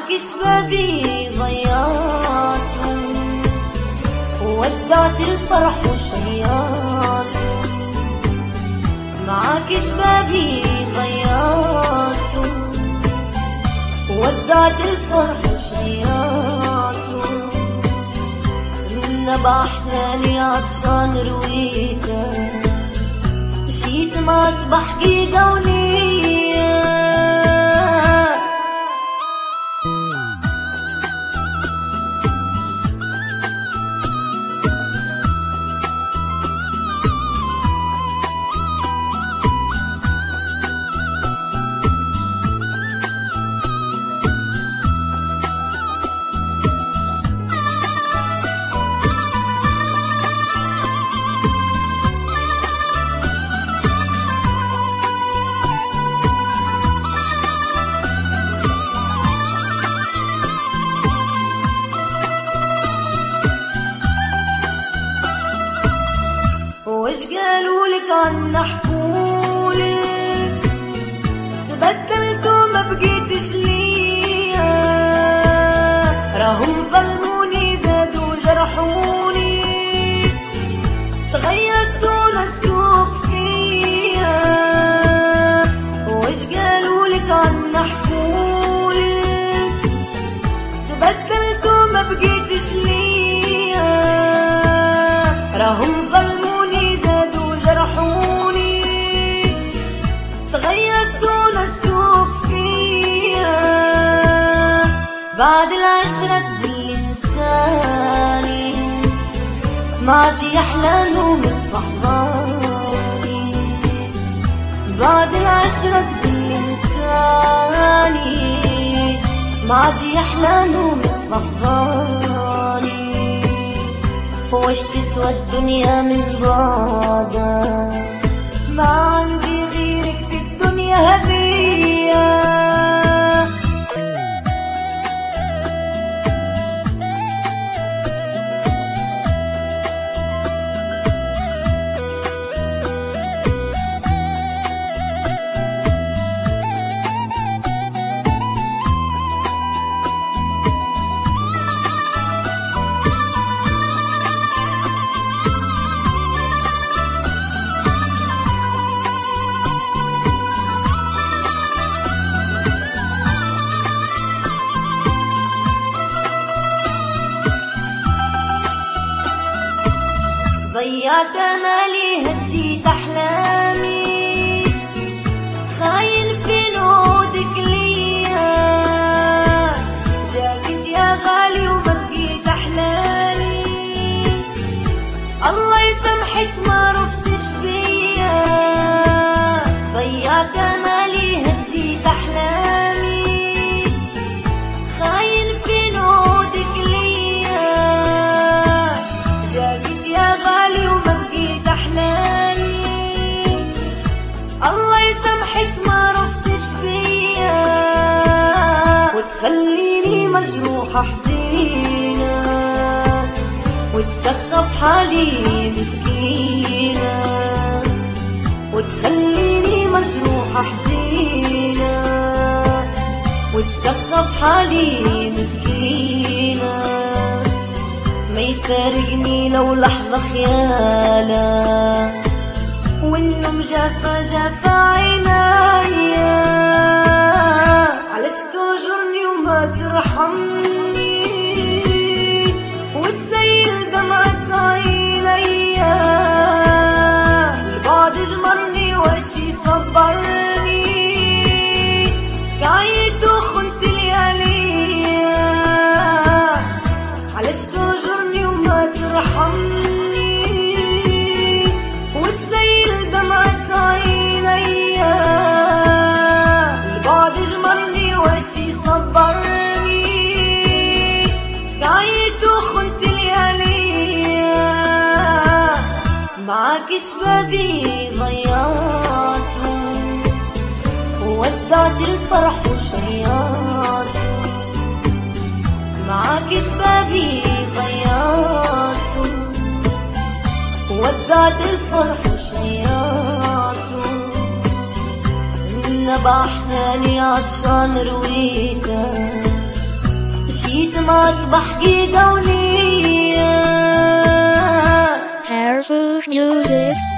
معاك شبابي ضيعت، وودعت الفرح وشيعت. معاك شبابي ضيعت، وودعت الفرح وشيعت. من نبع أحلامي عطشان رويته، مشيت معك بحكي قولي. وش قالولك عنا حكولك، تبدلت وما بقيتش ليا. راهم ظلموني زادوا جرحوني، تغيرت ونسوق فيا. وش قالولك عنا حكولك، تبدلت وما بقيتش ليا. راهم تغيرت ونسوق فيها. بعد العشرة تبلي انساني، ما عاد يحلى نومك في احضاني. بعد العشرة تبلي انساني، ما عاد يحلى نومك في احضاني. وش تسوى الدنيا من بعدك، ما عندي غيرك في الدنيا هدية. ضيعت امالي هديت احلامي، خاين في نودك ليا. جافت يا غالي وما بقيت احلامي، الله يسامحك ما رفتش بيا. ضيعت امالي هديت احلامي، خاين في نودك ليا. جافت يا غالي وما بقيت احلامي، الله يسامحك ما رفتش بيا. وتخليني مجروحة حزينة، وتسخف حالي مسكينة. وتخليني مجروحة حزينة، وتسخف حالي مسكينة. ما يفارقني لو لحظة خيالك، والنوم جافا جافا عينيا. علاش تهجرني وما ترحمني، وتسيل دمعة عينيا. البعد جمرني واش يصبرني، كعيت وخنت لياليا. علاش تهجرني وما ترحمني، وتسيل دمعة عينيا. البعد جمرني واش يصبرني، كعيت وخنت لياليا. معاك شبابي ضيعت، وودعت الفرح وشيعت. معاك شبابي ضيعت، ودعت الفرح وشيعت. من نبع أحلامي عطشان رويته، مشيت معك بحكي قولي Hairful music.